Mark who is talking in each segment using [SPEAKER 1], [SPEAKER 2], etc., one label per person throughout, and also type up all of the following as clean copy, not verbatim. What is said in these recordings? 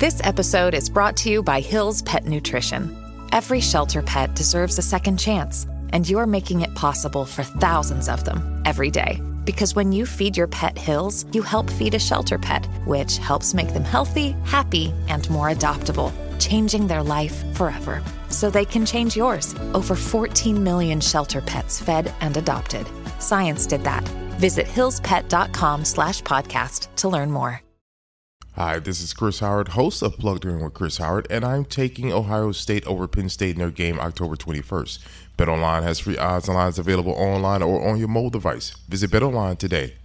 [SPEAKER 1] This episode is brought to you by Hill's Pet Nutrition. Every shelter pet deserves a second chance, and you're making it possible for thousands of them every day. Because when you feed your pet Hill's, you help feed a shelter pet, which helps make them healthy, happy, and more adoptable, changing their life forever. So they can change yours. Over 14 million shelter pets fed and adopted. Science did that. Visit hillspet.com/podcast to learn more.
[SPEAKER 2] Hi, this is Chris Howard, host of Plugged In with Chris Howard, and I'm taking Ohio State over Penn State in their game October 21st. BetOnline has free odds and lines available online or on your mobile device. Visit BetOnline today.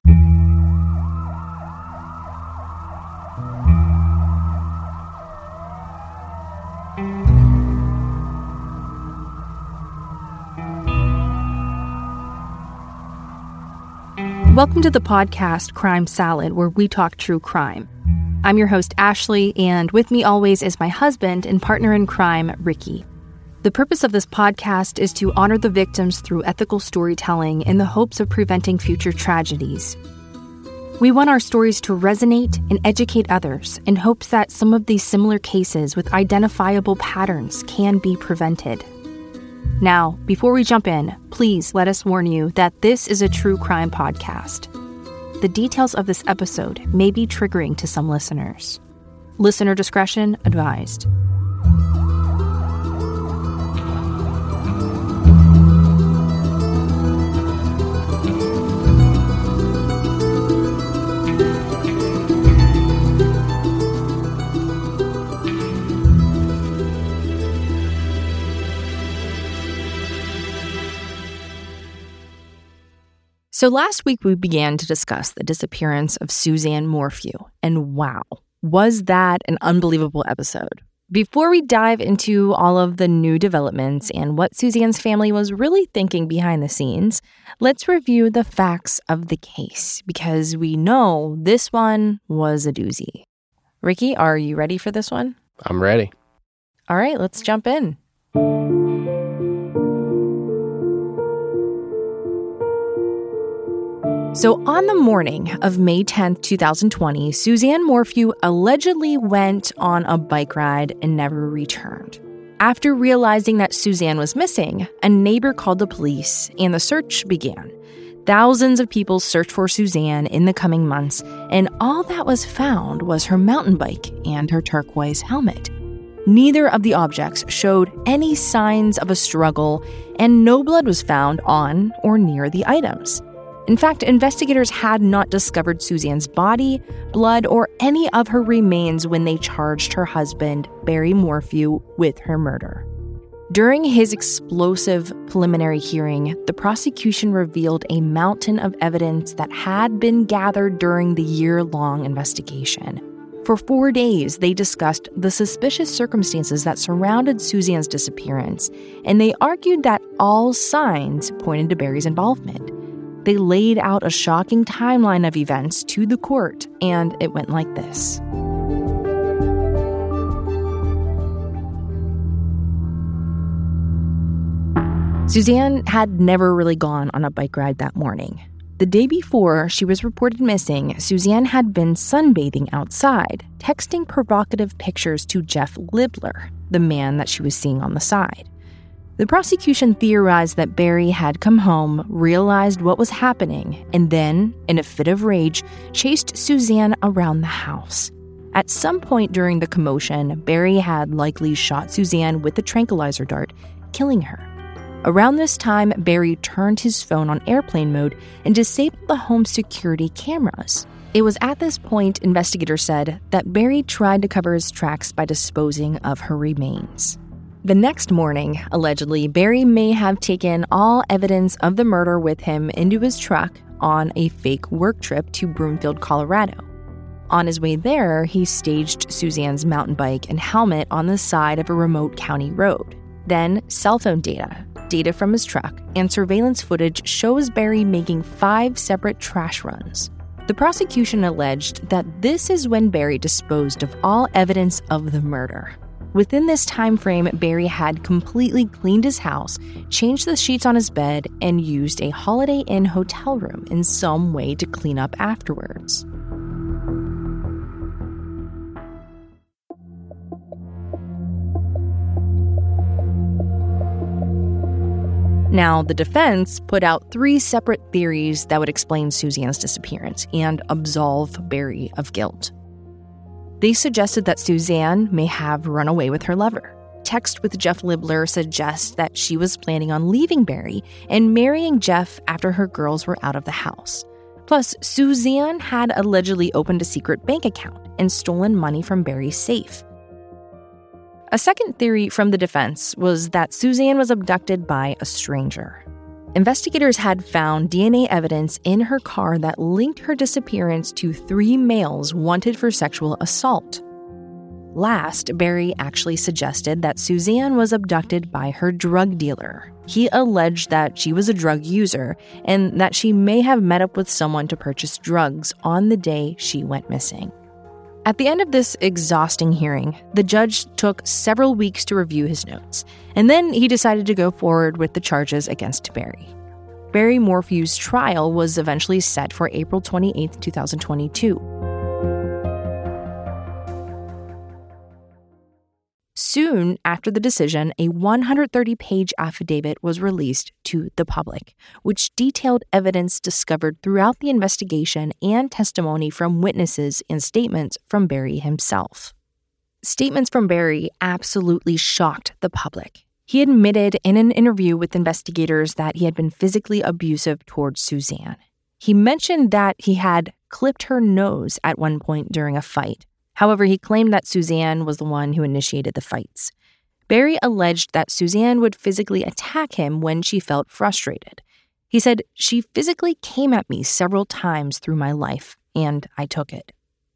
[SPEAKER 3] Welcome to the podcast Crime Salad, where we talk true crime. I'm your host, Ashley, and with me always is my husband and partner in crime, Ricky. The purpose of this podcast is to honor the victims through ethical storytelling in the hopes of preventing future tragedies. We want our stories to resonate and educate others in hopes that some of these similar cases with identifiable patterns can be prevented. Now, before we jump in, please let us warn you that this is a true crime podcast. The details of this episode may be triggering to some listeners. Listener discretion advised. So last week we began to discuss the disappearance of Suzanne Morphew, and wow, was that an unbelievable episode. Before we dive into all of the new developments and what Suzanne's family was really thinking behind the scenes, let's review the facts of the case, because we know this one was a doozy. Ricky, are you ready for this one?
[SPEAKER 4] I'm ready.
[SPEAKER 3] All right, let's jump in. So on the morning of May 10th, 2020, Suzanne Morphew allegedly went on a bike ride and never returned. After realizing that Suzanne was missing, a neighbor called the police and the search began. Thousands of people searched for Suzanne in the coming months, and all that was found was her mountain bike and her turquoise helmet. Neither of the objects showed any signs of a struggle, and no blood was found on or near the items. In fact, investigators had not discovered Suzanne's body, blood, or any of her remains when they charged her husband, Barry Morphew, with her murder. During his explosive preliminary hearing, the prosecution revealed a mountain of evidence that had been gathered during the year-long investigation. For 4 days, they discussed the suspicious circumstances that surrounded Suzanne's disappearance, and they argued that all signs pointed to Barry's involvement. They laid out a shocking timeline of events to the court, and it went like this. Suzanne had never really gone on a bike ride that morning. The day before she was reported missing, Suzanne had been sunbathing outside, texting provocative pictures to Jeff Libler, the man that she was seeing on the side. The prosecution theorized that Barry had come home, realized what was happening, and then, in a fit of rage, chased Suzanne around the house. At some point during the commotion, Barry had likely shot Suzanne with a tranquilizer dart, killing her. Around this time, Barry turned his phone on airplane mode and disabled the home's security cameras. It was at this point, investigators said, that Barry tried to cover his tracks by disposing of her remains. The next morning, allegedly, Barry may have taken all evidence of the murder with him into his truck on a fake work trip to Broomfield, Colorado. On his way there, he staged Suzanne's mountain bike and helmet on the side of a remote county road. Then, cell phone data from his truck, and surveillance footage shows Barry making 5 separate trash runs. The prosecution alleged that this is when Barry disposed of all evidence of the murder. Within this time frame, Barry had completely cleaned his house, changed the sheets on his bed, and used a Holiday Inn hotel room in some way to clean up afterwards. Now, the defense put out 3 separate theories that would explain Suzanne's disappearance and absolve Barry of guilt. They suggested that Suzanne may have run away with her lover. Text with Jeff Libler suggests that she was planning on leaving Barry and marrying Jeff after her girls were out of the house. Plus, Suzanne had allegedly opened a secret bank account and stolen money from Barry's safe. A second theory from the defense was that Suzanne was abducted by a stranger. Investigators had found DNA evidence in her car that linked her disappearance to 3 males wanted for sexual assault. Last, Barry actually suggested that Suzanne was abducted by her drug dealer. He alleged that she was a drug user and that she may have met up with someone to purchase drugs on the day she went missing. At the end of this exhausting hearing, the judge took several weeks to review his notes, and then he decided to go forward with the charges against Barry. Barry Morphew's trial was eventually set for April 28, 2022. Soon after the decision, a 130-page affidavit was released to the public, which detailed evidence discovered throughout the investigation and testimony from witnesses and statements from Barry himself. Statements from Barry absolutely shocked the public. He admitted in an interview with investigators that he had been physically abusive towards Suzanne. He mentioned that he had clipped her nose at one point during a fight. However, he claimed that Suzanne was the one who initiated the fights. Barry alleged that Suzanne would physically attack him when she felt frustrated. He said, "She physically came at me several times through my life, and I took it."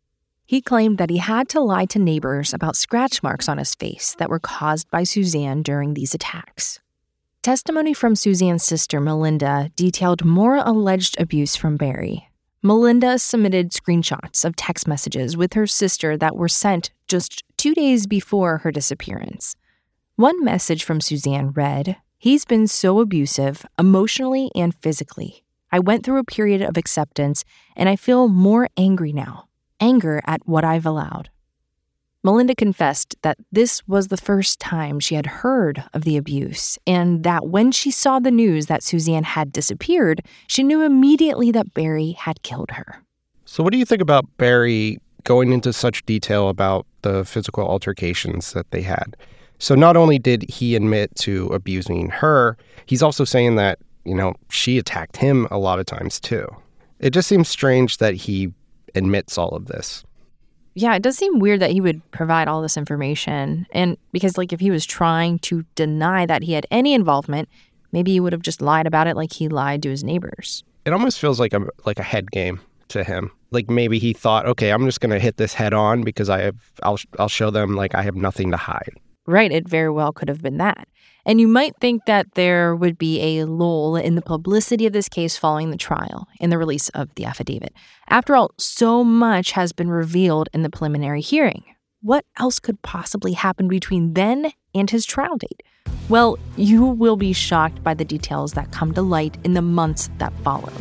[SPEAKER 3] He claimed that he had to lie to neighbors about scratch marks on his face that were caused by Suzanne during these attacks. Testimony from Suzanne's sister, Melinda, detailed more alleged abuse from Barry. Melinda submitted screenshots of text messages with her sister that were sent just 2 days before her disappearance. One message from Suzanne read, "He's been so abusive, emotionally and physically. I went through a period of acceptance, and I feel more angry now. Anger at what I've allowed." Melinda confessed that this was the first time she had heard of the abuse, and that when she saw the news that Suzanne had disappeared, she knew immediately that Barry had killed her.
[SPEAKER 4] So what do you think about Barry going into such detail about the physical altercations that they had? So not only did he admit to abusing her, he's also saying that, she attacked him a lot of times too. It just seems strange that he admits all of this.
[SPEAKER 3] Yeah, it does seem weird that he would provide all this information. And because, if he was trying to deny that he had any involvement, maybe he would have just lied about it like he lied to his neighbors.
[SPEAKER 4] It almost feels like a head game to him. Like maybe he thought, okay, I'm just going to hit this head on because I'll show them I have nothing to hide.
[SPEAKER 3] Right, it very well could have been that. And you might think that there would be a lull in the publicity of this case following the trial and the release of the affidavit. After all, so much has been revealed in the preliminary hearing. What else could possibly happen between then and his trial date? Well, you will be shocked by the details that come to light in the months that follow.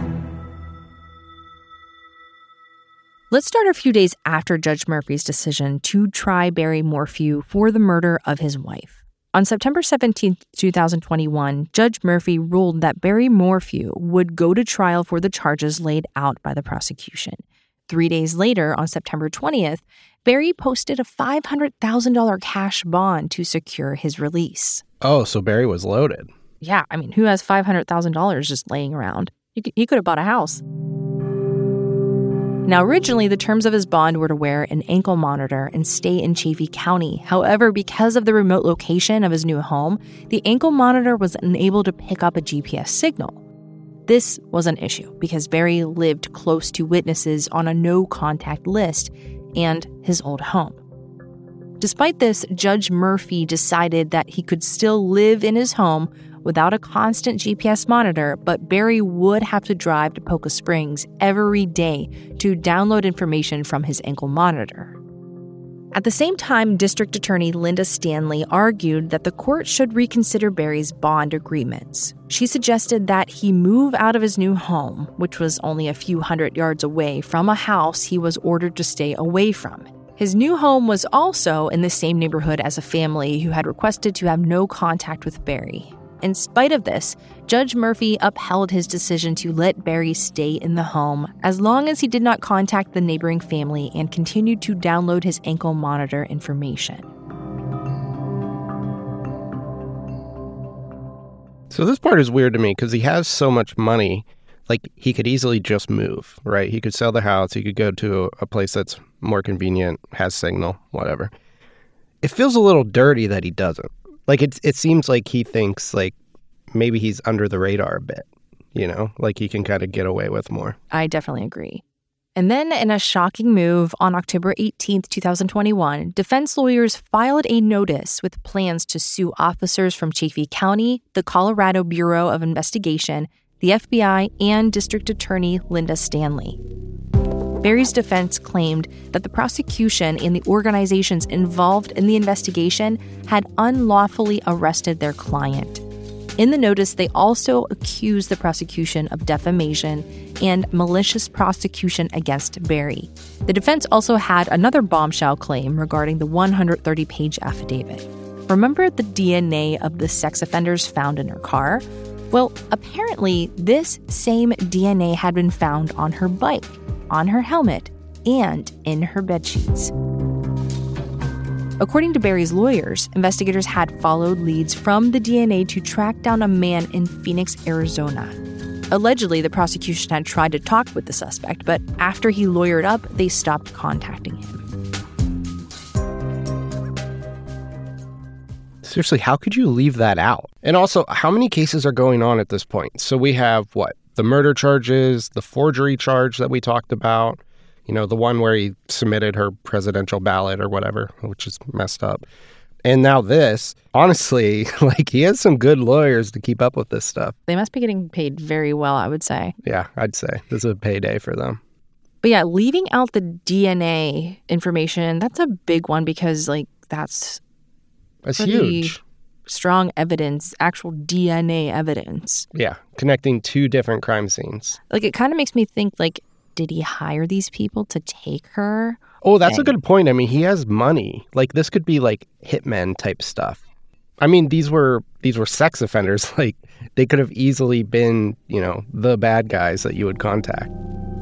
[SPEAKER 3] Let's start a few days after Judge Murphy's decision to try Barry Morphew for the murder of his wife. On September 17, 2021, Judge Murphy ruled that Barry Morphew would go to trial for the charges laid out by the prosecution. 3 days later, on September 20th, Barry posted a $500,000 cash bond to secure his release.
[SPEAKER 4] Oh, so Barry was loaded.
[SPEAKER 3] Yeah, who has $500,000 just laying around? He could have bought a house. Now, originally, the terms of his bond were to wear an ankle monitor and stay in Chaffee County. However, because of the remote location of his new home, the ankle monitor was unable to pick up a GPS signal. This was an issue because Barry lived close to witnesses on a no-contact list and his old home. Despite this, Judge Murphy decided that he could still live in his home without a constant GPS monitor, but Barry would have to drive to Poca Springs every day to download information from his ankle monitor. At the same time, District Attorney Linda Stanley argued that the court should reconsider Barry's bond agreements. She suggested that he move out of his new home, which was only a few hundred yards away from a house he was ordered to stay away from. His new home was also in the same neighborhood as a family who had requested to have no contact with Barry. In spite of this, Judge Murphy upheld his decision to let Barry stay in the home as long as he did not contact the neighboring family and continued to download his ankle monitor information.
[SPEAKER 4] So this part is weird to me because he has so much money. Like, he could easily just move, right? He could sell the house. He could go to a place that's more convenient, has signal, whatever. It feels a little dirty that he doesn't. Like, it seems like he thinks, like, maybe he's under the radar a bit, you know? Like, he can kind of get away with more.
[SPEAKER 3] I definitely agree. And then, in a shocking move, on October 18th, 2021, defense lawyers filed a notice with plans to sue officers from Chaffee County, the Colorado Bureau of Investigation, the FBI, and District Attorney Linda Stanley. Barry's defense claimed that the prosecution and the organizations involved in the investigation had unlawfully arrested their client. In the notice, they also accused the prosecution of defamation and malicious prosecution against Barry. The defense also had another bombshell claim regarding the 130-page affidavit. Remember the DNA of the sex offenders found in her car? Well, apparently, this same DNA had been found on her bike, on her helmet, and in her bedsheets. According to Barry's lawyers, investigators had followed leads from the DNA to track down a man in Phoenix, Arizona. Allegedly, the prosecution had tried to talk with the suspect, but after he lawyered up, they stopped contacting him.
[SPEAKER 4] Seriously, how could you leave that out? And also, how many cases are going on at this point? So we have, the murder charges, the forgery charge that we talked about, you know, the one where he submitted her presidential ballot or whatever, which is messed up. And now this, honestly, like, he has some good lawyers to keep up with this stuff.
[SPEAKER 3] They must be getting paid very well, I would say.
[SPEAKER 4] Yeah, I'd say. This is a payday for them.
[SPEAKER 3] But yeah, leaving out the DNA information, that's a big one because, like, that's
[SPEAKER 4] huge.
[SPEAKER 3] Strong evidence, actual DNA evidence.
[SPEAKER 4] Yeah, connecting two different crime scenes.
[SPEAKER 3] Like, it kind of makes me think, like, did he hire these people to take her?
[SPEAKER 4] Oh, that's a good point. I mean, he has money. Like, this could be, like, hitmen type stuff. I mean, these were sex offenders. Like, they could have easily been, you know, the bad guys that you would contact.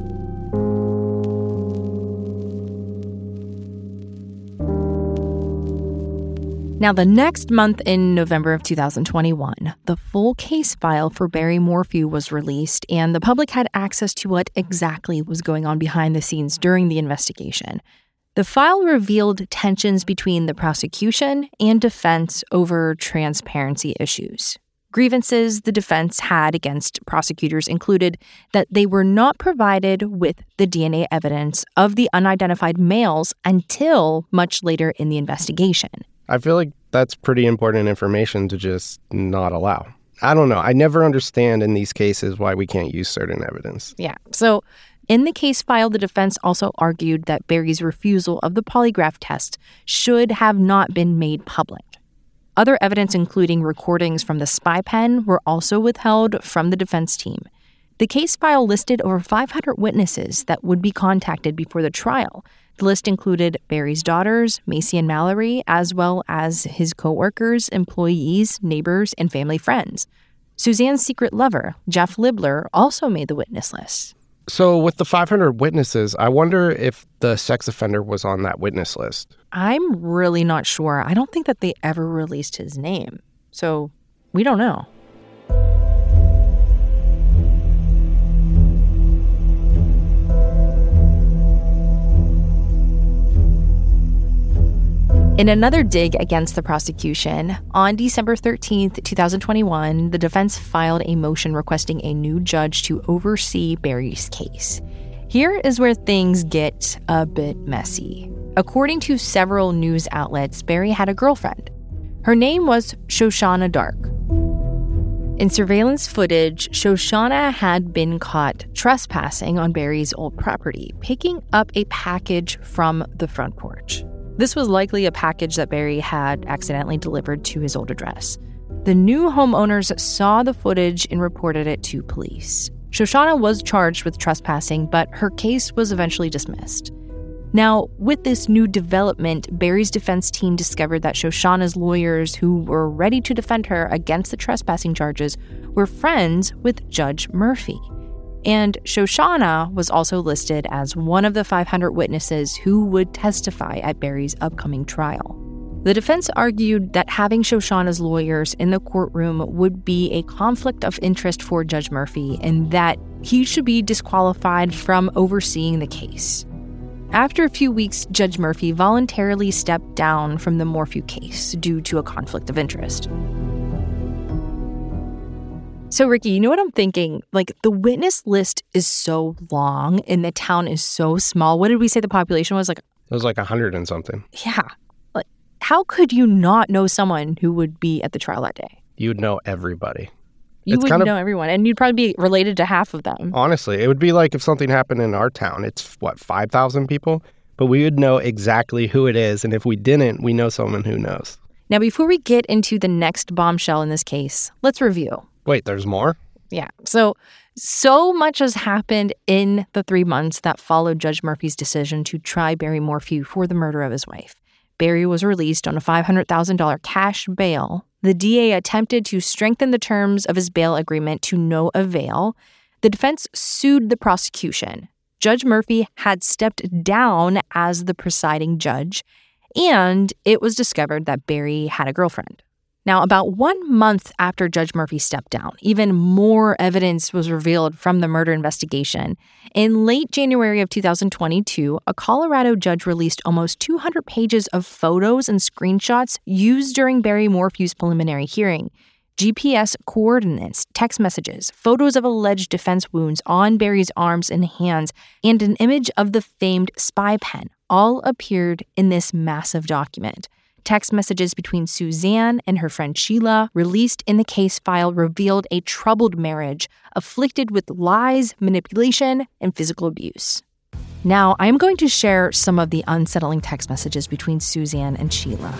[SPEAKER 3] Now, the next month in November of 2021, the full case file for Barry Morphew was released, and the public had access to what exactly was going on behind the scenes during the investigation. The file revealed tensions between the prosecution and defense over transparency issues. Grievances the defense had against prosecutors included that they were not provided with the DNA evidence of the unidentified males until much later in the investigation.
[SPEAKER 4] I feel like that's pretty important information to just not allow. I don't know. I never understand in these cases why we can't use certain evidence.
[SPEAKER 3] Yeah. So in the case file, the defense also argued that Barry's refusal of the polygraph test should have not been made public. Other evidence, including recordings from the spy pen, were also withheld from the defense team. The case file listed over 500 witnesses that would be contacted before the trial. The list included Barry's daughters, Macy and Mallory, as well as his coworkers, employees, neighbors, and family friends. Suzanne's secret lover, Jeff Libler, also made the witness list.
[SPEAKER 4] So with the 500 witnesses, I wonder if the sex offender was on that witness list.
[SPEAKER 3] I'm really not sure. I don't think that they ever released his name. So we don't know. In another dig against the prosecution, on December 13th, 2021, the defense filed a motion requesting a new judge to oversee Barry's case. Here is where things get a bit messy. According to several news outlets, Barry had a girlfriend. Her name was Shoshana Dark. In surveillance footage, Shoshana had been caught trespassing on Barry's old property, picking up a package from the front porch. This was likely a package that Barry had accidentally delivered to his old address. The new homeowners saw the footage and reported it to police. Shoshana was charged with trespassing, but her case was eventually dismissed. Now, with this new development, Barry's defense team discovered that Shoshana's lawyers, who were ready to defend her against the trespassing charges, were friends with Judge Murphy. And Shoshana was also listed as one of the 500 witnesses who would testify at Barry's upcoming trial. The defense argued that having Shoshana's lawyers in the courtroom would be a conflict of interest for Judge Murphy and that he should be disqualified from overseeing the case. After a few weeks, Judge Murphy voluntarily stepped down from the Morphew case due to a conflict of interest. So, Ricky, you know what I'm thinking? Like, the witness list is so long and the town is so small. What did we say the population was?
[SPEAKER 4] It was like 100 and something.
[SPEAKER 3] Yeah. Like, how could you not know someone who would be at the trial that day?
[SPEAKER 4] You'd know everybody.
[SPEAKER 3] You would know everyone, and you'd probably be related to half of them.
[SPEAKER 4] Honestly, it would be like if something happened in our town. It's, 5,000 people? But we would know exactly who it is, and if we didn't, we know someone who knows.
[SPEAKER 3] Now, before we get into the next bombshell in this case, let's review.
[SPEAKER 4] Wait, there's more?
[SPEAKER 3] Yeah. So much has happened in the 3 months that followed Judge Murphy's decision to try Barry Morphew for the murder of his wife. Barry was released on a $500,000 cash bail. The DA attempted to strengthen the terms of his bail agreement to no avail. The defense sued the prosecution. Judge Murphy had stepped down as the presiding judge, and it was discovered that Barry had a girlfriend. Now, about 1 month after Judge Murphy stepped down, even more evidence was revealed from the murder investigation. In late January of 2022, a Colorado judge released almost 200 pages of photos and screenshots used during Barry Morphew's preliminary hearing. GPS coordinates, text messages, photos of alleged defense wounds on Barry's arms and hands, and an image of the famed spy pen all appeared in this massive document. Text messages between Suzanne and her friend Sheila, released in the case file, revealed a troubled marriage afflicted with lies, manipulation, and physical abuse. Now, I'm going to share some of the unsettling text messages between Suzanne and Sheila.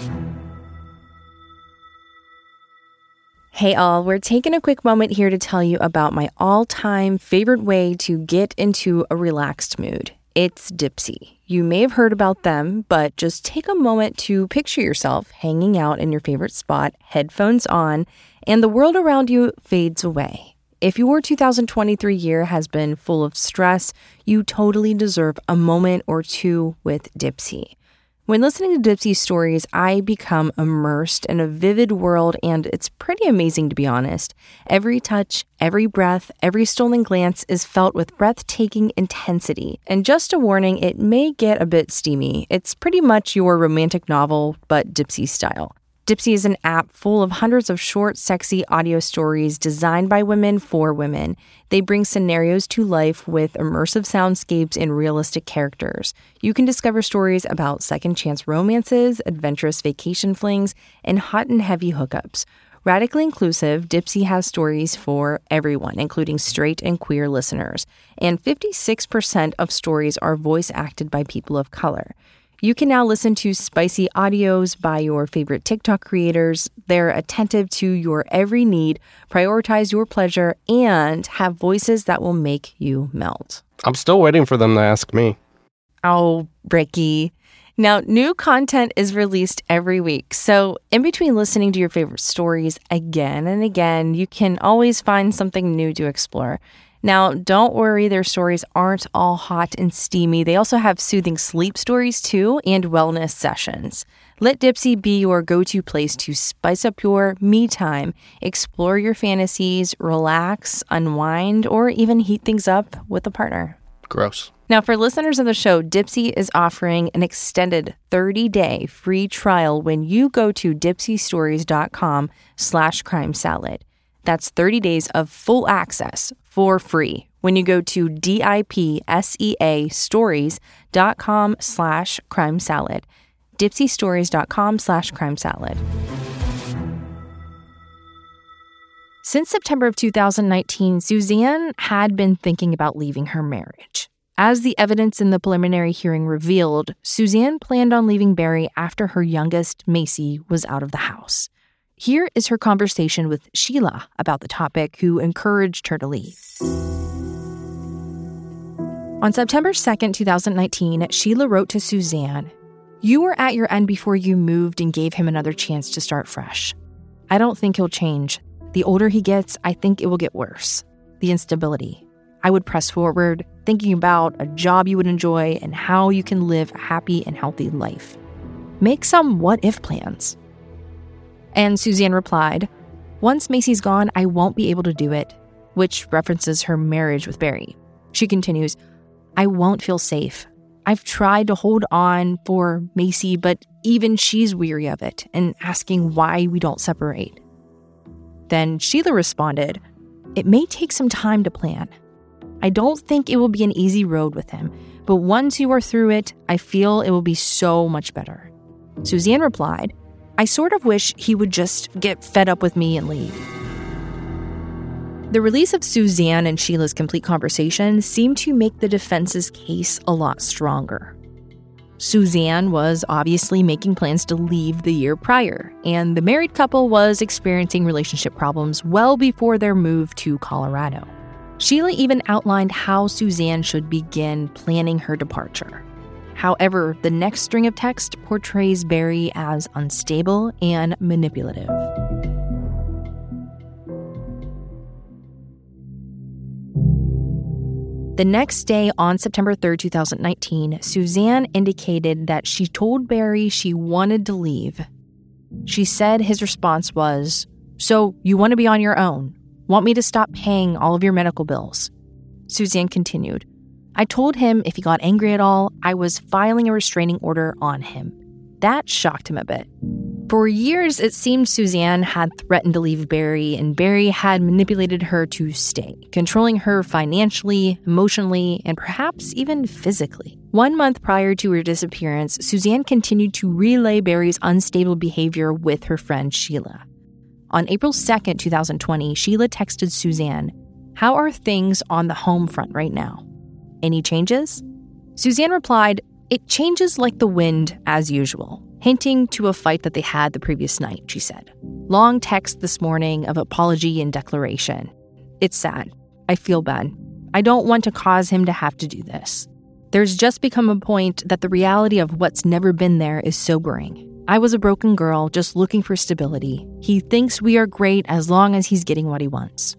[SPEAKER 3] Hey all, we're taking a quick moment here to tell you about my all-time favorite way to get into a relaxed mood. It's Dipsea. You may have heard about them, but just take a moment to picture yourself hanging out in your favorite spot, headphones on, and the world around you fades away. If your 2023 year has been full of stress, you totally deserve a moment or two with Dipsea. When listening to Dipsea's stories, I become immersed in a vivid world, and it's pretty amazing, to be honest. Every touch, every breath, every stolen glance is felt with breathtaking intensity. And just a warning, it may get a bit steamy. It's pretty much your romantic novel, but Dipsea style. Dipsea is an app full of hundreds of short, sexy audio stories designed by women for women. They bring scenarios to life with immersive soundscapes and realistic characters. You can discover stories about second chance romances, adventurous vacation flings, and hot and heavy hookups. Radically inclusive, Dipsea has stories for everyone, including straight and queer listeners. And 56% of stories are voice acted by people of color. You can now listen to spicy audios by your favorite TikTok creators. They're attentive to your every need, prioritize your pleasure, and have voices that will make you melt.
[SPEAKER 4] I'm still waiting for them to ask me.
[SPEAKER 3] Oh, Ricky. Now, new content is released every week. So in between listening to your favorite stories again and again, you can always find something new to explore. Now, don't worry, their stories aren't all hot and steamy. They also have soothing sleep stories, too, and wellness sessions. Let Dipsea be your go-to place to spice up your me time, explore your fantasies, relax, unwind, or even heat things up with a partner.
[SPEAKER 4] Gross.
[SPEAKER 3] Now, for listeners of the show, Dipsea is offering an extended 30-day free trial when you go to dipseastories.com/crimesalad. That's 30 days of full access for free when you go to dipseastories.com/crimesalad. dipseastories.com/crimesalad. Since September of 2019, Suzanne had been thinking about leaving her marriage. As the evidence in the preliminary hearing revealed, Suzanne planned on leaving Barry after her youngest, Macy, was out of the house. Here is her conversation with Sheila about the topic, who encouraged her to leave. On September 2nd, 2019, Sheila wrote to Suzanne, "You were at your end before you moved and gave him another chance to start fresh. I don't think he'll change. The older he gets, I think it will get worse. The instability. I would press forward, thinking about a job you would enjoy and how you can live a happy and healthy life. Make some what-if plans." And Suzanne replied, "Once Macy's gone, I won't be able to do it," which references her marriage with Barry. She continues, "I won't feel safe. I've tried to hold on for Macy, but even she's weary of it and asking why we don't separate." Then Sheila responded, "It may take some time to plan. I don't think it will be an easy road with him, but once you are through it, I feel it will be so much better." Suzanne replied, "I sort of wish he would just get fed up with me and leave." The release of Suzanne and Sheila's complete conversation seemed to make the defense's case a lot stronger. Suzanne was obviously making plans to leave the year prior, and the married couple was experiencing relationship problems well before their move to Colorado. Sheila even outlined how Suzanne should begin planning her departure. However, the next string of text portrays Barry as unstable and manipulative. The next day, on September 3rd, 2019, Suzanne indicated that she told Barry she wanted to leave. She said his response was, "So you want to be on your own? Want me to stop paying all of your medical bills?" Suzanne continued, "I told him if he got angry at all, I was filing a restraining order on him." That shocked him a bit. For years, it seemed Suzanne had threatened to leave Barry, and Barry had manipulated her to stay, controlling her financially, emotionally, and perhaps even physically. 1 month prior to her disappearance, Suzanne continued to relay Barry's unstable behavior with her friend Sheila. On April 2nd, 2020, Sheila texted Suzanne, "How are things on the home front right now? Any changes?" Suzanne replied, "It changes like the wind, as usual," hinting to a fight that they had the previous night, she said. "Long text this morning of apology and declaration. It's sad. I feel bad. I don't want to cause him to have to do this. There's just become a point that the reality of what's never been there is sobering. I was a broken girl just looking for stability. He thinks we are great as long as he's getting what he wants."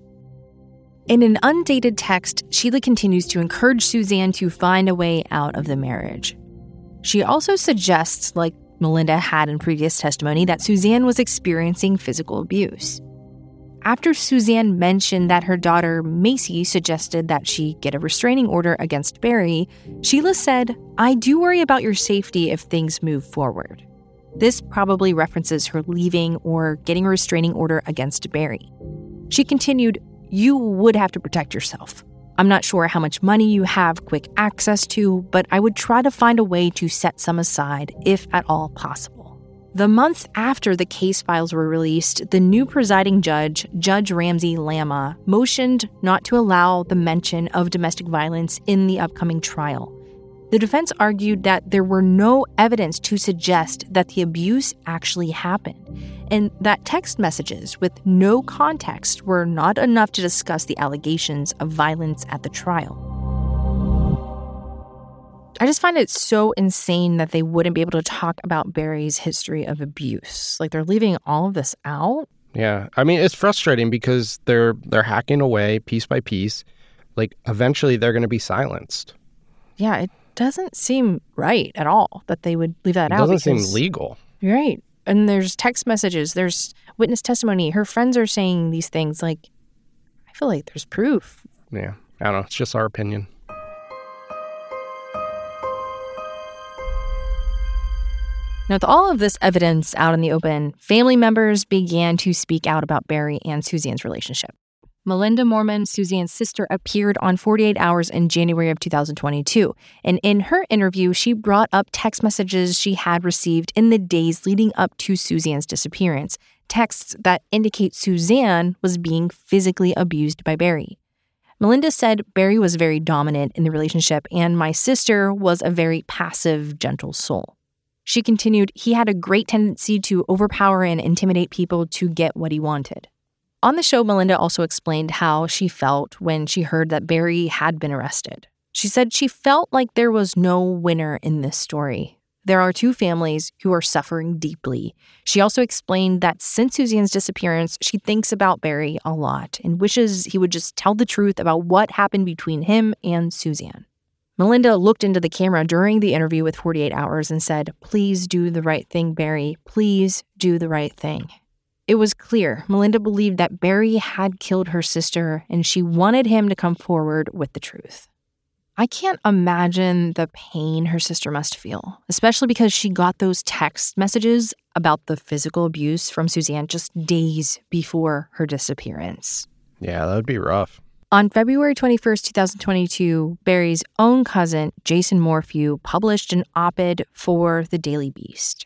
[SPEAKER 3] In an undated text, Sheila continues to encourage Suzanne to find a way out of the marriage. She also suggests, like Melinda had in previous testimony, that Suzanne was experiencing physical abuse. After Suzanne mentioned that her daughter Macy suggested that she get a restraining order against Barry, Sheila said, "I do worry about your safety if things move forward." This probably references her leaving or getting a restraining order against Barry. She continued, "You would have to protect yourself. I'm not sure how much money you have quick access to, but I would try to find a way to set some aside, if at all possible." The month after the case files were released, the new presiding judge, Judge Ramsey Lama, motioned not to allow the mention of domestic violence in the upcoming trial. The defense argued that there were no evidence to suggest that the abuse actually happened, and that text messages with no context were not enough to discuss the allegations of violence at the trial. I just find it so insane that they wouldn't be able to talk about Barry's history of abuse. Like, they're leaving all of this out.
[SPEAKER 4] Yeah. I mean, it's frustrating because they're hacking away piece by piece. Like, eventually they're going to be silenced.
[SPEAKER 3] Yeah, it doesn't seem right at all that they would leave that out.
[SPEAKER 4] It doesn't seem legal.
[SPEAKER 3] Right. And there's text messages, there's witness testimony. Her friends are saying these things. Like, I feel like there's proof.
[SPEAKER 4] Yeah. I don't know. It's just our opinion.
[SPEAKER 3] Now, with all of this evidence out in the open, family members began to speak out about Barry and Suzanne's relationship. Melinda Moorman, Suzanne's sister, appeared on 48 Hours in January of 2022. And in her interview, she brought up text messages she had received in the days leading up to Suzanne's disappearance, texts that indicate Suzanne was being physically abused by Barry. Melinda said Barry was very dominant in the relationship, and my sister was a very passive, gentle soul. She continued, he had a great tendency to overpower and intimidate people to get what he wanted. On the show, Melinda also explained how she felt when she heard that Barry had been arrested. She said she felt like there was no winner in this story. There are two families who are suffering deeply. She also explained that since Suzanne's disappearance, she thinks about Barry a lot and wishes he would just tell the truth about what happened between him and Suzanne. Melinda looked into the camera during the interview with 48 Hours and said, "Please do the right thing, Barry. Please do the right thing." It was clear Melinda believed that Barry had killed her sister, and she wanted him to come forward with the truth. I can't imagine the pain her sister must feel, especially because she got those text messages about the physical abuse from Suzanne just days before her disappearance.
[SPEAKER 4] Yeah, that would be rough.
[SPEAKER 3] On February 21st, 2022, Barry's own cousin, Jason Morphew, published an op-ed for the Daily Beast.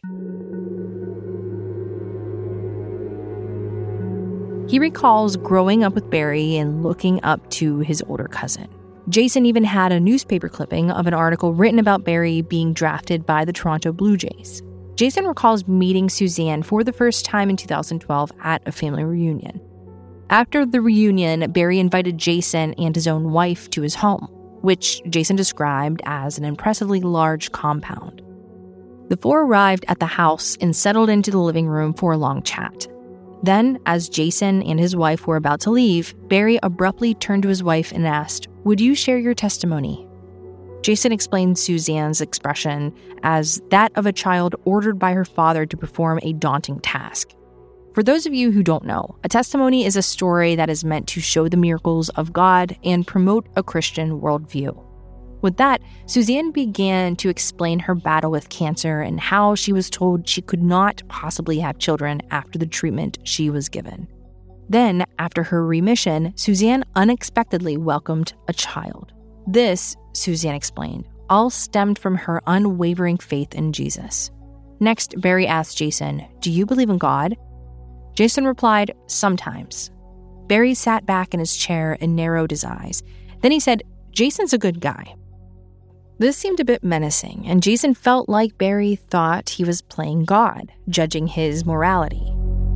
[SPEAKER 3] He recalls growing up with Barry and looking up to his older cousin. Jason even had a newspaper clipping of an article written about Barry being drafted by the Toronto Blue Jays. Jason recalls meeting Suzanne for the first time in 2012 at a family reunion. After the reunion, Barry invited Jason and his own wife to his home, which Jason described as an impressively large compound. The four arrived at the house and settled into the living room for a long chat. Then, as Jason and his wife were about to leave, Barry abruptly turned to his wife and asked, "Would you share your testimony?" Jason explained Suzanne's expression as that of a child ordered by her father to perform a daunting task. For those of you who don't know, a testimony is a story that is meant to show the miracles of God and promote a Christian worldview. With that, Suzanne began to explain her battle with cancer and how she was told she could not possibly have children after the treatment she was given. Then, after her remission, Suzanne unexpectedly welcomed a child. This, Suzanne explained, all stemmed from her unwavering faith in Jesus. Next, Barry asked Jason, "Do you believe in God?" Jason replied, "Sometimes." Barry sat back in his chair and narrowed his eyes. Then he said, "Jason's a good guy." This seemed a bit menacing, and Jason felt like Barry thought he was playing God, judging his morality.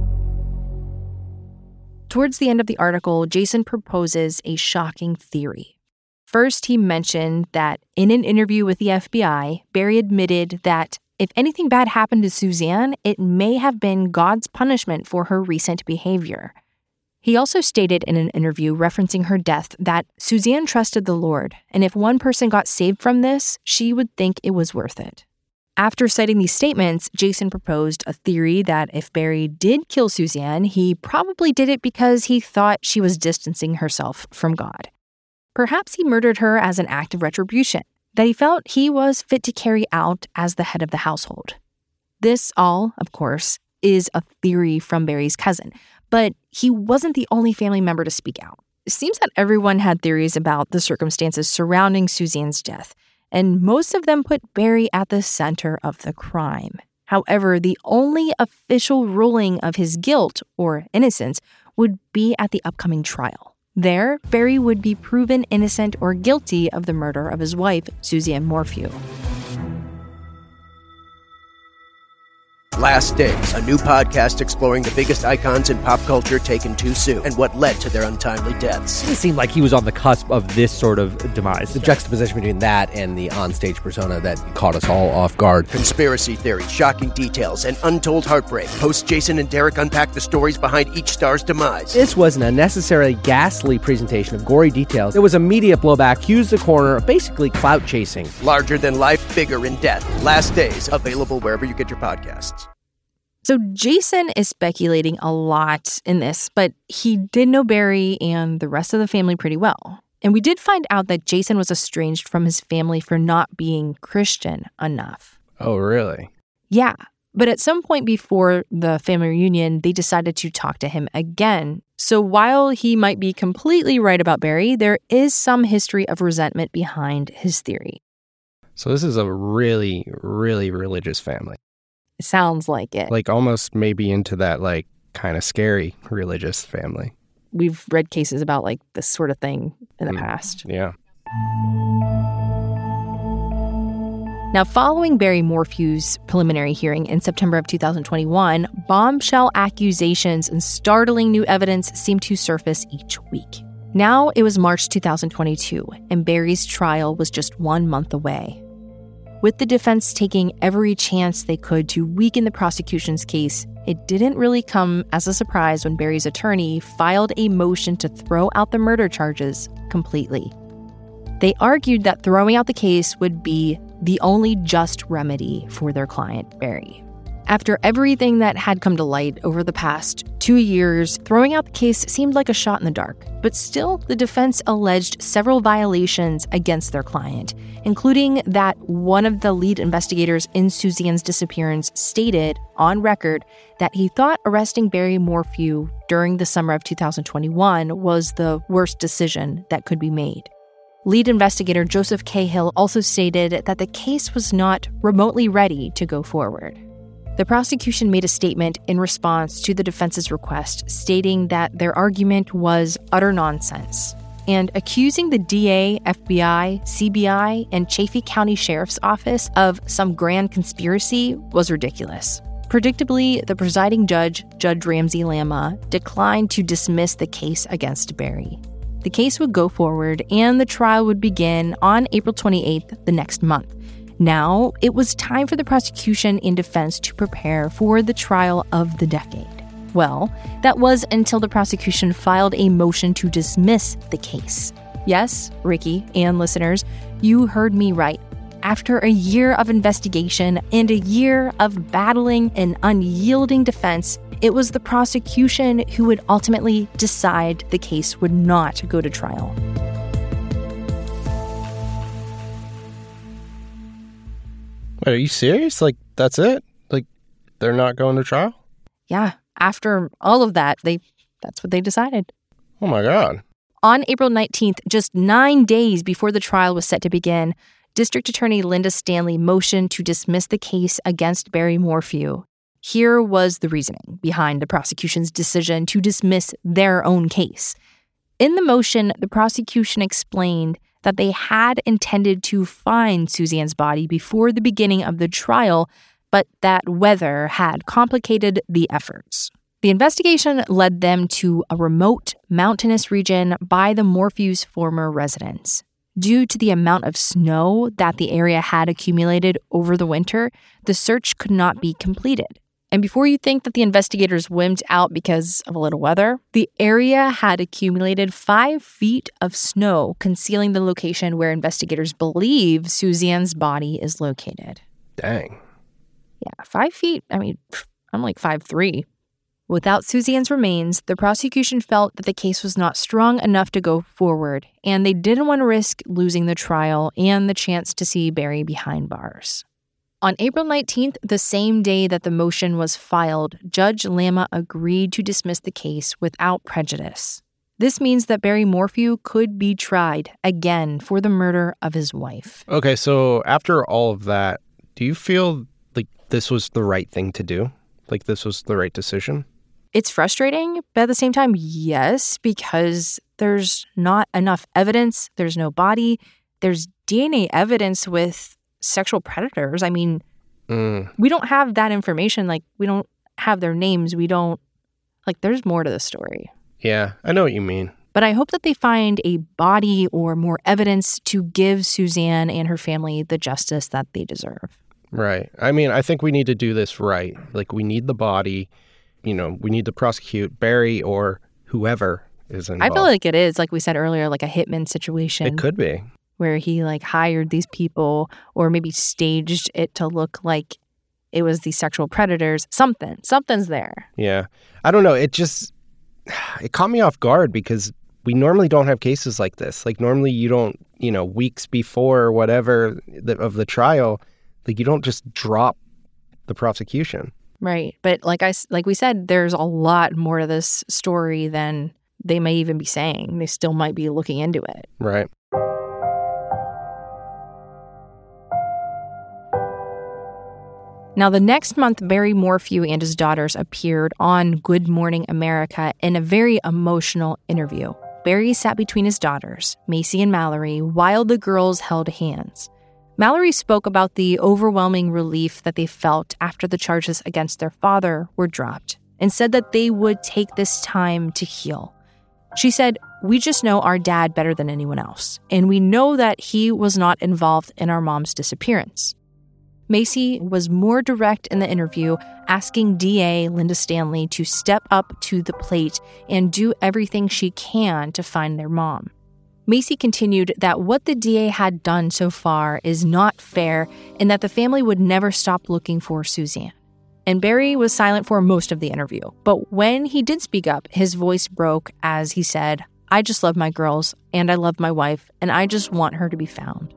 [SPEAKER 3] Towards the end of the article, Jason proposes a shocking theory. First, he mentioned that in an interview with the FBI, Barry admitted that if anything bad happened to Suzanne, it may have been God's punishment for her recent behavior. He also stated in an interview referencing her death that Suzanne trusted the Lord, and if one person got saved from this, she would think it was worth it. After citing these statements, Jason proposed a theory that if Barry did kill Suzanne, he probably did it because he thought she was distancing herself from God. Perhaps he murdered her as an act of retribution that he felt he was fit to carry out as the head of the household. This all, of course, is a theory from Barry's cousin, but he wasn't the only family member to speak out. It seems that everyone had theories about the circumstances surrounding Suzanne's death, and most of them put Barry at the center of the crime. However, the only official ruling of his guilt or innocence would be at the upcoming trial. There, Barry would be proven innocent or guilty of the murder of his wife, Suzanne Morphew.
[SPEAKER 5] Last Days, a new podcast exploring the biggest icons in pop culture taken too soon and what led to their untimely deaths.
[SPEAKER 6] It seemed like he was on the cusp of this sort of demise.
[SPEAKER 7] The juxtaposition between that and the onstage persona that caught us all off guard.
[SPEAKER 5] Conspiracy theories, shocking details, and untold heartbreak. Hosts Jason and Derek unpack the stories behind each star's demise.
[SPEAKER 6] This was an unnecessarily ghastly presentation of gory details. It was a media blowback, accused the corner of basically clout chasing.
[SPEAKER 5] Larger than life, bigger in death. Last Days, available wherever you get your podcasts.
[SPEAKER 3] So Jason is speculating a lot in this, but he did know Barry and the rest of the family pretty well. And we did find out that Jason was estranged from his family for not being Christian enough.
[SPEAKER 4] Oh, really?
[SPEAKER 3] Yeah. But at some point before the family reunion, they decided to talk to him again. So while he might be completely right about Barry, there is some history of resentment behind his theory.
[SPEAKER 4] So this is a really, really religious family.
[SPEAKER 3] Sounds like it.
[SPEAKER 4] Like almost maybe into that like kind of scary religious family.
[SPEAKER 3] We've read cases about like this sort of thing in the past.
[SPEAKER 4] Yeah.
[SPEAKER 3] Now, following Barry Morphew's preliminary hearing in September of 2021, bombshell accusations and startling new evidence seem to surface each week. Now it was March 2022, and Barry's trial was just 1 month away. With the defense taking every chance they could to weaken the prosecution's case, it didn't really come as a surprise when Barry's attorney filed a motion to throw out the murder charges completely. They argued that throwing out the case would be the only just remedy for their client, Barry. After everything that had come to light over the past 2 years, throwing out the case seemed like a shot in the dark. But still, the defense alleged several violations against their client, including that one of the lead investigators in Suzanne's disappearance stated on record that he thought arresting Barry Morphew during the summer of 2021 was the worst decision that could be made. Lead investigator Joseph Cahill also stated that the case was not remotely ready to go forward. The prosecution made a statement in response to the defense's request, stating that their argument was utter nonsense, and accusing the DA, FBI, CBI, and Chaffee County Sheriff's Office of some grand conspiracy was ridiculous. Predictably, the presiding judge, Judge Ramsey Lama, declined to dismiss the case against Barry. The case would go forward, and the trial would begin on April 28th, the next month. Now, it was time for the prosecution and defense to prepare for the trial of the decade. Well, that was until the prosecution filed a motion to dismiss the case. Yes, Ricky and listeners, you heard me right. After a year of investigation and a year of battling an unyielding defense, it was the prosecution who would ultimately decide the case would not go to trial.
[SPEAKER 4] Wait, are you serious? Like, that's it? Like, they're not going to trial?
[SPEAKER 3] Yeah, after all of that, that's what they decided.
[SPEAKER 4] Oh my God.
[SPEAKER 3] On April 19th, just 9 days before the trial was set to begin, District Attorney Linda Stanley motioned to dismiss the case against Barry Morphew. Here was the reasoning behind the prosecution's decision to dismiss their own case. In the motion, the prosecution explained that they had intended to find Suzanne's body before the beginning of the trial, but that weather had complicated the efforts. The investigation led them to a remote, mountainous region by the Morphew's former residence. Due to the amount of snow that the area had accumulated over the winter, the search could not be completed. And before you think that the investigators wimped out because of a little weather, the area had accumulated 5 feet of snow, concealing the location where investigators believe Suzanne's body is located.
[SPEAKER 4] Dang.
[SPEAKER 3] Yeah, 5 feet. I mean, I'm like 5'3". Without Suzanne's remains, the prosecution felt that the case was not strong enough to go forward, and they didn't want to risk losing the trial and the chance to see Barry behind bars. On April 19th, the same day that the motion was filed, Judge Lama agreed to dismiss the case without prejudice. This means that Barry Morphew could be tried again for the murder of his wife.
[SPEAKER 4] Okay, so after all of that, do you feel like this was the right thing to do? Like this was the right decision?
[SPEAKER 3] It's frustrating, but at the same time, yes, because there's not enough evidence. There's no body. There's DNA evidence with sexual predators. I mean, we don't have that information. Like, we don't have their names. We don't, like, there's more to the story.
[SPEAKER 4] Yeah, I know what you mean.
[SPEAKER 3] But I hope that they find a body or more evidence to give Suzanne and her family the justice that they deserve.
[SPEAKER 4] Right. I mean, I think we need to do this right. Like, we need the body. You know, we need to prosecute Barry or whoever is involved.
[SPEAKER 3] I feel like it is, like we said earlier, like a hitman situation.
[SPEAKER 4] It could be.
[SPEAKER 3] Where he like hired these people or maybe staged it to look like it was these sexual predators. Something's there.
[SPEAKER 4] Yeah. I don't know. It caught me off guard because we normally don't have cases like this. Like normally you don't, weeks before or whatever of the trial, like you don't just drop the prosecution.
[SPEAKER 3] Right. But like we said, there's a lot more to this story than they may even be saying. They still might be looking into it.
[SPEAKER 4] Right.
[SPEAKER 3] Now, the next month, Barry Morphew and his daughters appeared on Good Morning America in a very emotional interview. Barry sat between his daughters, Macy and Mallory, while the girls held hands. Mallory spoke about the overwhelming relief that they felt after the charges against their father were dropped and said that they would take this time to heal. She said, We just know our dad better than anyone else, and we know that he was not involved in our mom's disappearance. Macy was more direct in the interview, asking DA Linda Stanley to step up to the plate and do everything she can to find their mom. Macy continued that what the DA had done so far is not fair and that the family would never stop looking for Suzanne. And Barry was silent for most of the interview, but when he did speak up, his voice broke as he said, "I just love my girls, and I love my wife, and I just want her to be found."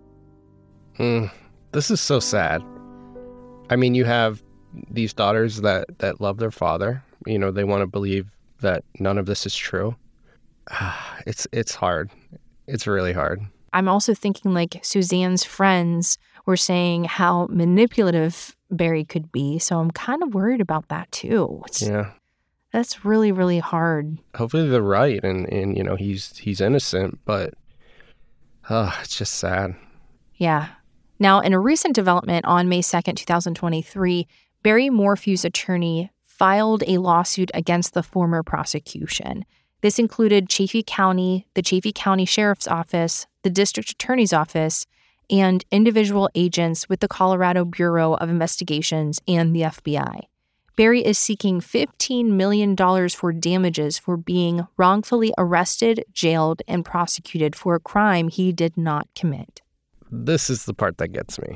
[SPEAKER 4] This is so sad. I mean, you have these daughters that love their father. You know, they want to believe that none of this is true. It's hard. It's really hard.
[SPEAKER 3] I'm also thinking like Suzanne's friends were saying how manipulative Barry could be, so I'm kind of worried about that too.
[SPEAKER 4] Yeah.
[SPEAKER 3] That's really, really hard.
[SPEAKER 4] Hopefully they're right and you know, he's innocent, but it's just sad.
[SPEAKER 3] Yeah. Now, in a recent development on May 2nd, 2023, Barry Morphew's attorney filed a lawsuit against the former prosecution. This included Chaffee County, the Chaffee County Sheriff's Office, the District Attorney's Office, and individual agents with the Colorado Bureau of Investigations and the FBI. Barry is seeking $15 million for damages for being wrongfully arrested, jailed, and prosecuted for a crime he did not commit.
[SPEAKER 4] This is the part that gets me.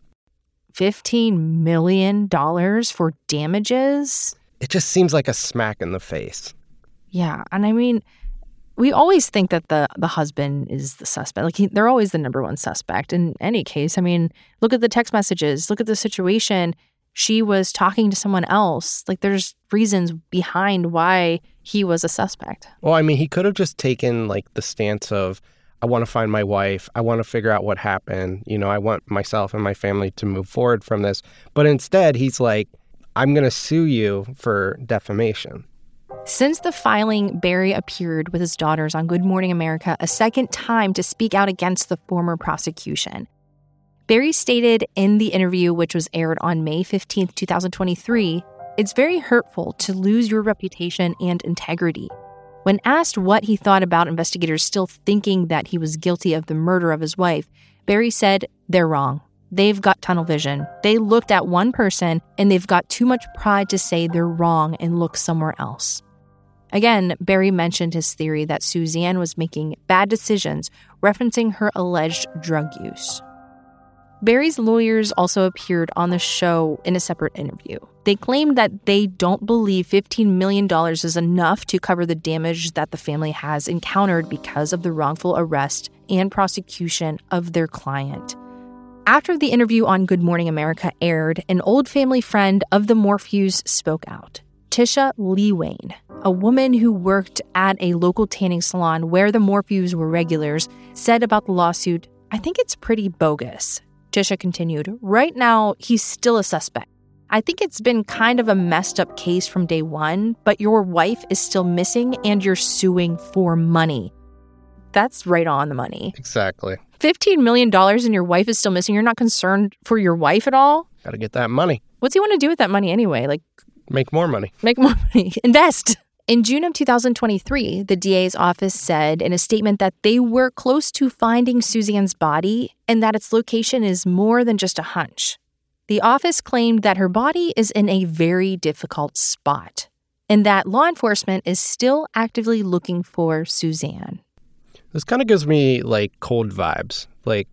[SPEAKER 3] $15 million for damages?
[SPEAKER 4] It just seems like a smack in the face.
[SPEAKER 3] Yeah, and I mean, we always think that the husband is the suspect. Like, they're always the number one suspect. In any case, I mean, look at the text messages. Look at the situation. She was talking to someone else. Like, there's reasons behind why he was a suspect.
[SPEAKER 4] Well, I mean, he could have just taken, like, the stance of, I want to find my wife. I want to figure out what happened. You know, I want myself and my family to move forward from this. But instead, he's like, I'm going to sue you for defamation.
[SPEAKER 3] Since the filing, Barry appeared with his daughters on Good Morning America a second time to speak out against the former prosecution. Barry stated in the interview, which was aired on May 15th, 2023, "It's very hurtful to lose your reputation and integrity." When asked what he thought about investigators still thinking that he was guilty of the murder of his wife, Barry said, "They're wrong. They've got tunnel vision. They looked at one person and they've got too much pride to say they're wrong and look somewhere else." Again, Barry mentioned his theory that Suzanne was making bad decisions, referencing her alleged drug use. Barry's lawyers also appeared on the show in a separate interview. They claimed that they don't believe $15 million is enough to cover the damage that the family has encountered because of the wrongful arrest and prosecution of their client. After the interview on Good Morning America aired, an old family friend of the Morphews spoke out. Tisha Leewayne, a woman who worked at a local tanning salon where the Morphews were regulars, said about the lawsuit, "I think it's pretty bogus." Tisha continued, "Right now, he's still a suspect. I think it's been kind of a messed up case from day one, but your wife is still missing and you're suing for money." That's right on the money.
[SPEAKER 4] Exactly.
[SPEAKER 3] $15 million and your wife is still missing. You're not concerned for your wife at all?
[SPEAKER 4] Got to get that money.
[SPEAKER 3] What's he want to do with that money anyway? Like,
[SPEAKER 4] make more money.
[SPEAKER 3] Make more money. Invest. In June of 2023, the DA's office said in a statement that they were close to finding Suzanne's body and that its location is more than just a hunch. The office claimed that her body is in a very difficult spot and that law enforcement is still actively looking for Suzanne.
[SPEAKER 4] This kind of gives me, like, cold vibes. Like,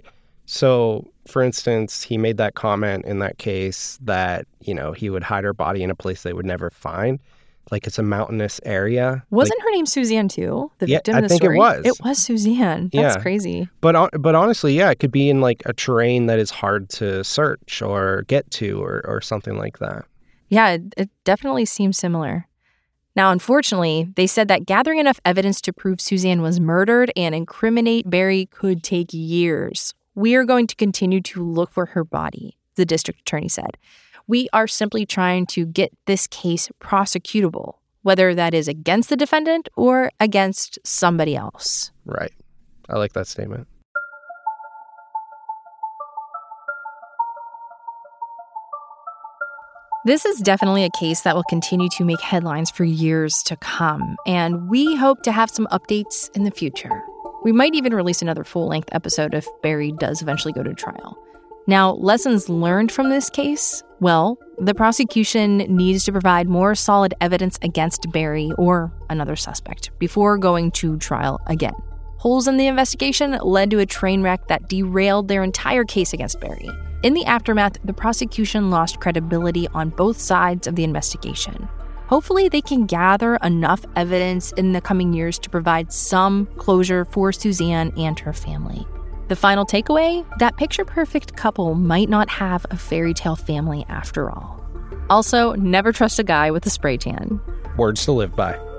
[SPEAKER 4] so, for instance, he made that comment in that case that, you know, he would hide her body in a place they would never find. Like, it's a mountainous area.
[SPEAKER 3] Wasn't her name Suzanne, too? The victim
[SPEAKER 4] in the story?
[SPEAKER 3] I think it was Suzanne. That's crazy.
[SPEAKER 4] But honestly, yeah, it could be in, like, a terrain that is hard to search or get to or something like that.
[SPEAKER 3] Yeah, it definitely seems similar. Now, unfortunately, they said that gathering enough evidence to prove Suzanne was murdered and incriminate Barry could take years. "We are going to continue to look for her body," the district attorney said. "We are simply trying to get this case prosecutable, whether that is against the defendant or against somebody else."
[SPEAKER 4] Right. I like that statement.
[SPEAKER 3] This is definitely a case that will continue to make headlines for years to come, and we hope to have some updates in the future. We might even release another full-length episode if Barry does eventually go to trial. Now, lessons learned from this case? Well, the prosecution needs to provide more solid evidence against Barry or another suspect before going to trial again. Holes in the investigation led to a train wreck that derailed their entire case against Barry. In the aftermath, the prosecution lost credibility on both sides of the investigation. Hopefully, they can gather enough evidence in the coming years to provide some closure for Suzanne and her family. The final takeaway? That picture-perfect couple might not have a fairy tale family after all. Also, never trust a guy with a spray tan.
[SPEAKER 4] Words to live by.